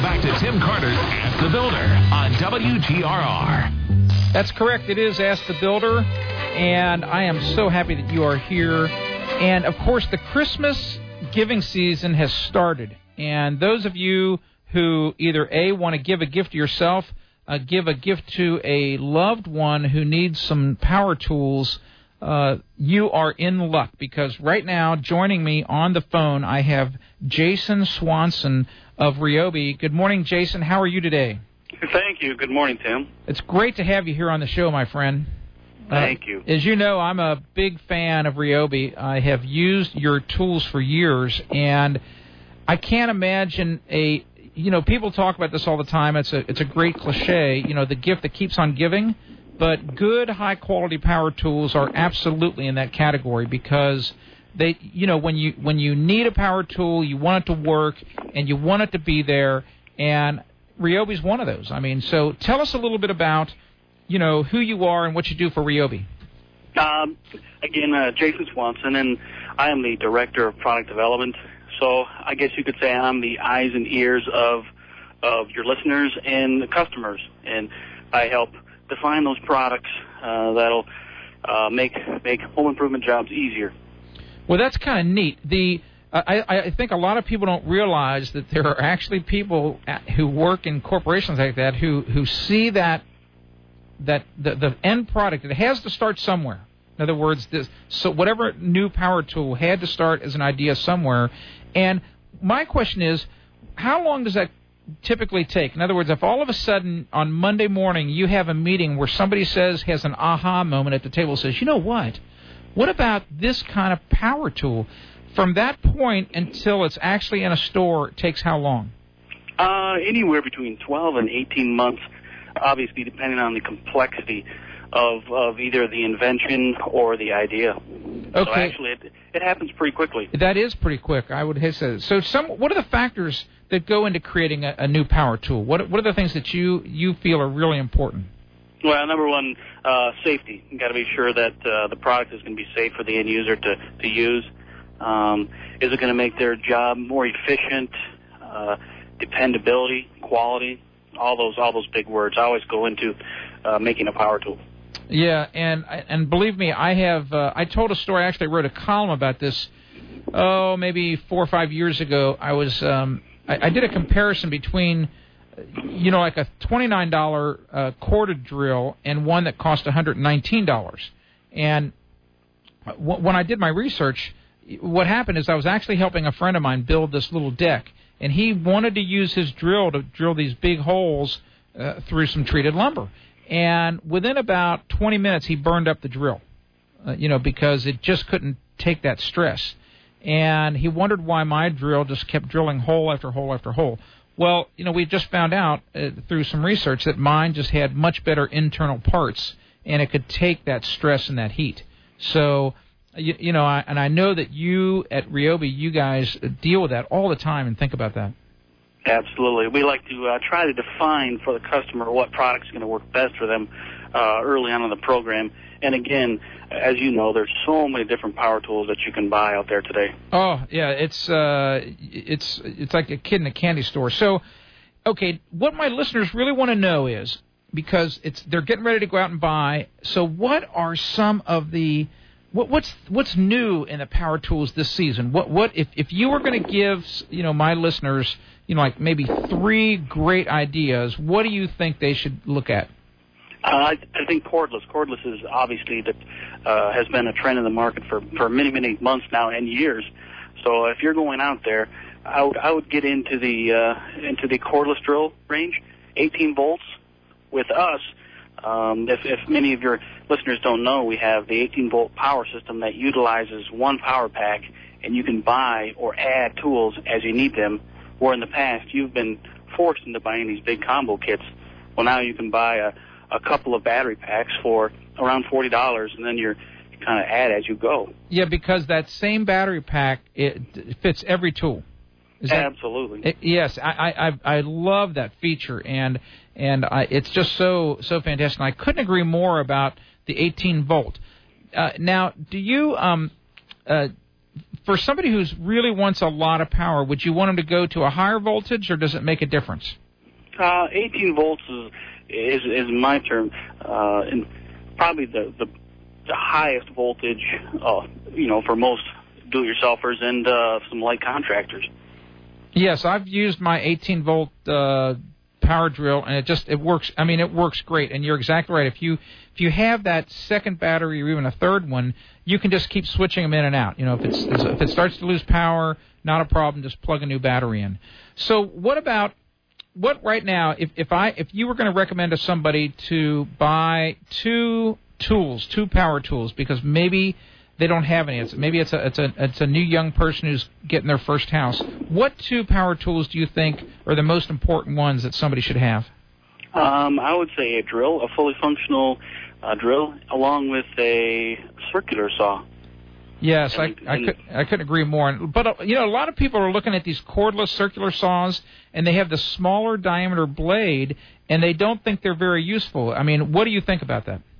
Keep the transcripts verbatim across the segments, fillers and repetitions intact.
Now back to Tim Carter's Ask the Builder on W G R R. That's correct. It is Ask the Builder, and I am so happy that you are here. And, of course, the Christmas giving season has started. And those of you who either, A, want to give a gift to yourself, uh, give a gift to a loved one who needs some power tools, uh, you are in luck. Because right now, joining me on the phone, I have Jason Swanson of Ryobi. Good morning, Jason. How are you today? Thank you. Good morning, Tim. It's great to have you here on the show, my friend. Thank uh, you. As you know, I'm a big fan of Ryobi. I have used your tools for years, and I can't imagine a, you know, people talk about this all the time. It's a, it's a great cliche, you know, the gift that keeps on giving. But good, high-quality power tools are absolutely in that category because they, you know, when you when you need a power tool, you want it to work, and you want it to be there, and Ryobi's one of those. I mean, so tell us a little bit about, you know, who you are and what you do for Ryobi. Um, again, uh, Jason Swanson, and I am the Director of Product Development. So I guess you could say I'm the eyes and ears of of your listeners and the customers, and I help define those products uh, that'll uh, make make home improvement jobs easier. Well, that's kind of neat. The I, I think a lot of people don't realize that there are actually people who work in corporations like that who, who see that that the, the end product. It has to start somewhere. In other words, this, so whatever new power tool had to start as an idea somewhere. And my question is, how long does that typically take? In other words, if all of a sudden on Monday morning you have a meeting where somebody says, has an aha moment at the table, says, you know what, what about this kind of power tool? From that point until it's actually in a store, it takes how long? Uh, anywhere between twelve and eighteen months, obviously depending on the complexity of, of either the invention or the idea. Okay. So actually, it, it happens pretty quickly. That is pretty quick, I would say. So some, what are the factors that go into creating a, a new power tool? What, what are the things that you, you feel are really important? Well, number one, uh, safety. You've got to be sure that uh, the product is going to be safe for the end user to, to use. Um, is it going to make their job more efficient? Uh, dependability, quality, all those all those big words always go into uh, making a power tool. Yeah, and and believe me, I have. Uh, I told a story. I actually wrote a column about this. Oh, maybe four or five years ago. I was. Um, I, I did a comparison between, you know, like a twenty-nine dollar uh, corded drill and one that cost one hundred nineteen dollars. And w- when I did my research, what happened is I was actually helping a friend of mine build this little deck, and he wanted to use his drill to drill these big holes uh, through some treated lumber. And within about twenty minutes, he burned up the drill, uh, you know, because it just couldn't take that stress. And he wondered why my drill just kept drilling hole after hole after hole. Well, you know, we just found out uh, through some research that mine just had much better internal parts, and it could take that stress and that heat. So, you, you know, I, and I know that you at Ryobi, you guys deal with that all the time and think about that. Absolutely. We like to uh, try to define for the customer what product's going to work best for them uh, early on in the program. And again, as you know, there's so many different power tools that you can buy out there today. Oh, yeah, it's uh, it's it's like a kid in a candy store. So, okay, what my listeners really want to know is, because it's they're getting ready to go out and buy, so what are some of the What, what's what's new in the power tools this season? What what if, if you were going to give, you know, my listeners, you know, like maybe three great ideas, what do you think they should look at? Uh, I, I think cordless. Cordless is obviously that uh, has been a trend in the market for, for many many months now and years. So if you're going out there, I would I would get into the uh, into the cordless drill range, eighteen volts. With us, um, if, if many of your listeners don't know, we have the eighteen volt power system that utilizes one power pack, and you can buy or add tools as you need them. Where in the past you've been forced into buying these big combo kits. Well, now you can buy a, a couple of battery packs for around forty dollars, and then you're you kind of add as you go. Yeah, because that same battery pack, it fits every tool. Is that, Absolutely. It, yes, I, I I love that feature, and and I, it's just so so fantastic. And I couldn't agree more about the eighteen volt. Uh, now, do you um uh for somebody who's really wants a lot of power, would you want them to go to a higher voltage, or does it make a difference? Uh, eighteen volts is is, is my term, uh, and probably the, the the highest voltage, uh, you know, for most do-it-yourselfers and uh, some light contractors. Yes, I've used my eighteen volt uh, power drill, and it just it works. I mean, it works great. And you're exactly right. If you if you have that second battery or even a third one, you can just keep switching them in and out. You know, if it's if it starts to lose power, not a problem. Just plug a new battery in. So, what about what right now? If if I if you were going to recommend to somebody to buy two tools, two power tools, because maybe they don't have any. It's, maybe it's a it's a it's a new young person who's getting their first house. What two power tools do you think are the most important ones that somebody should have? Um, I would say a drill, a fully functional uh, drill, along with a circular saw. Yes, and, I I, could, I couldn't agree more. But uh, you know, a lot of people are looking at these cordless circular saws, and they have the smaller diameter blade, and they don't think they're very useful. I mean, what do you think about that?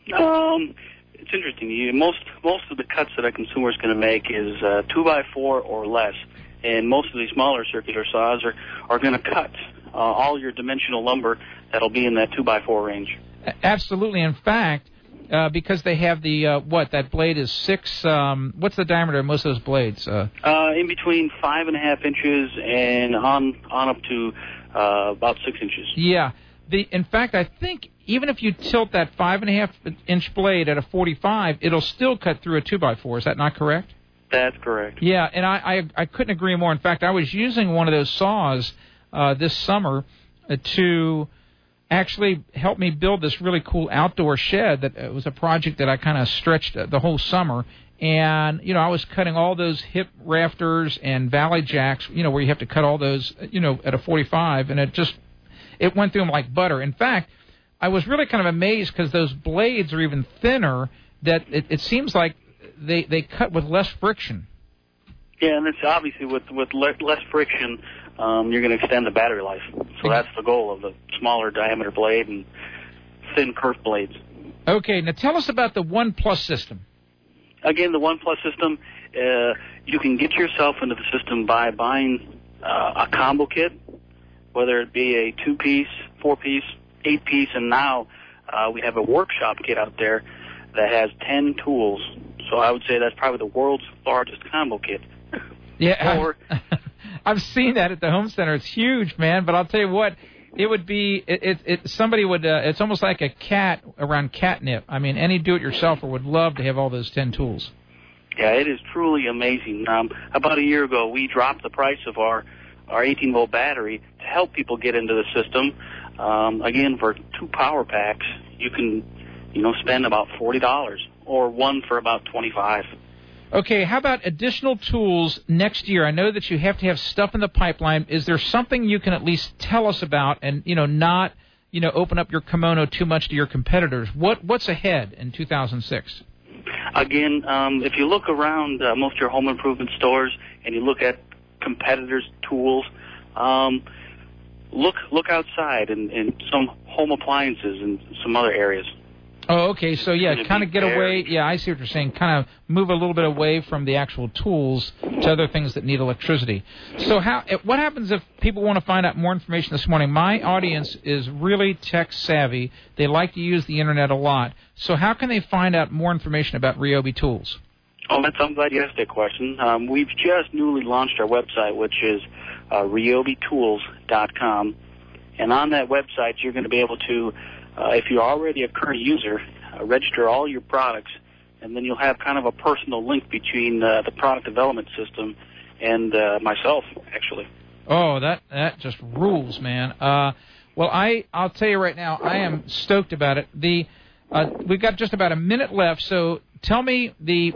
Um. It's interesting. You, most most of the cuts that a consumer is going to make is uh, two by four or less, and most of these smaller circular saws are are going to cut uh, all your dimensional lumber that'll be in that two by four range. Absolutely. In fact, uh, because they have the uh, what that blade is six. Um, what's the diameter of most of those blades? Uh, uh, in between five and a half inches and on on up to uh, about six inches. Yeah. The in fact, I think even if you tilt that five and a half inch blade at a forty-five, it'll still cut through a two by four. Is that not correct? That's correct. Yeah, and I, I, I couldn't agree more. In fact, I was using one of those saws uh, this summer uh, to actually help me build this really cool outdoor shed. That it was a project that I kind of stretched the whole summer. And, you know, I was cutting all those hip rafters and valley jacks, you know, where you have to cut all those, you know, at a forty-five, and it just, it went through them like butter. In fact, I was really kind of amazed because those blades are even thinner, that it, it seems like they, they cut with less friction. Yeah, and it's obviously with, with le- less friction, um, you're going to extend the battery life. So that's the goal of the smaller diameter blade and thin curved blades. Okay, now tell us about the One Plus system. Again, the One Plus system, uh, you can get yourself into the system by buying uh, a combo kit, whether it be a two-piece, four-piece, eight-piece, and now uh, we have a workshop kit out there that has ten tools. So I would say that's probably the world's largest combo kit. Yeah, or, I've seen that at the home center. It's huge, man. But I'll tell you what, it would be it. It, it somebody would. Uh, it's almost like a cat around catnip. I mean, any do-it-yourselfer would love to have all those ten tools. Yeah, it is truly amazing. Um, about a year ago, we dropped the price of our our eighteen volt battery to help people get into the system. Um, again, for two power packs, you can, you know, spend about forty dollars, or one for about twenty-five dollars. Okay, how about additional tools next year? I know that you have to have stuff in the pipeline. Is there something you can at least tell us about, and, you know, not, you know, open up your kimono too much to your competitors? What What's ahead in two thousand six? Again, um, if you look around uh, most of your home improvement stores and you look at competitors' tools, um, look look outside in, in some home appliances and some other areas. Oh, okay. So, yeah, kind of get away. Yeah, I see what you're saying. Kind of move a little bit away from the actual tools to other things that need electricity. So how? what happens if people want to find out more information this morning? My audience is really tech-savvy. They like to use the Internet a lot. So how can they find out more information about Ryobi tools? Oh, that's, I'm glad you asked that question. Um, we've just newly launched our website, which is uh, ryobi tools dot com. And on that website, you're going to be able to, Uh, if you're already a current user, uh, register all your products, and then you'll have kind of a personal link between uh, the product development system and uh, myself, actually. Oh, that that just rules, man. Uh, well, I I'll tell you right now, I am stoked about it. The uh, we've got just about a minute left, so tell me the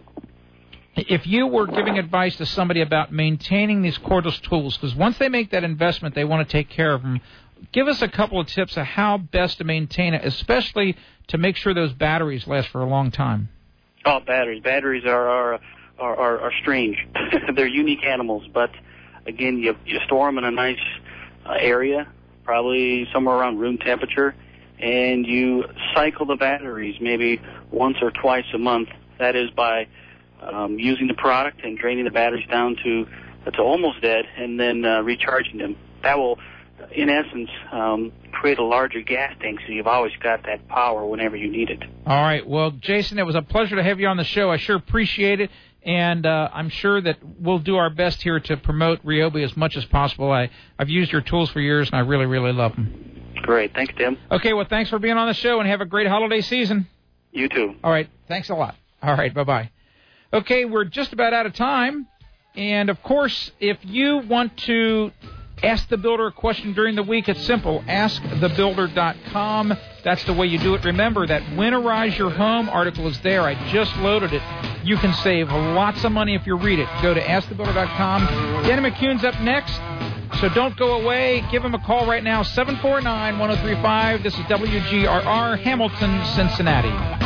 if you were giving advice to somebody about maintaining these cordless tools, because once they make that investment, they want to take care of them. Give us a couple of tips of how best to maintain it, especially to make sure those batteries last for a long time. Oh, batteries. Batteries are are are, are, are strange. They're unique animals, but again, you you store them in a nice uh, area, probably somewhere around room temperature, and you cycle the batteries maybe once or twice a month. That is by um, using the product and draining the batteries down to to almost dead, and then uh, recharging them. That will, in essence, um, create a larger gas tank, so you've always got that power whenever you need it. All right. Well, Jason, it was a pleasure to have you on the show. I sure appreciate it, and uh, I'm sure that we'll do our best here to promote Ryobi as much as possible. I, I've used your tools for years, and I really, really love them. Great. Thanks, Tim. Okay. Well, thanks for being on the show, and have a great holiday season. You too. All right. Thanks a lot. All right. Bye-bye. Okay. We're just about out of time. And, of course, if you want to ask the builder a question during the week, it's simple. ask the builder dot com. That's the way you do it. Remember, that Winterize Your Home article is there. I just loaded it. You can save lots of money if you read it. Go to ask the builder dot com. Danny McCune's up next, so don't go away. Give him a call right now, seven four nine, one oh three five. This is W G R R, Hamilton, Cincinnati.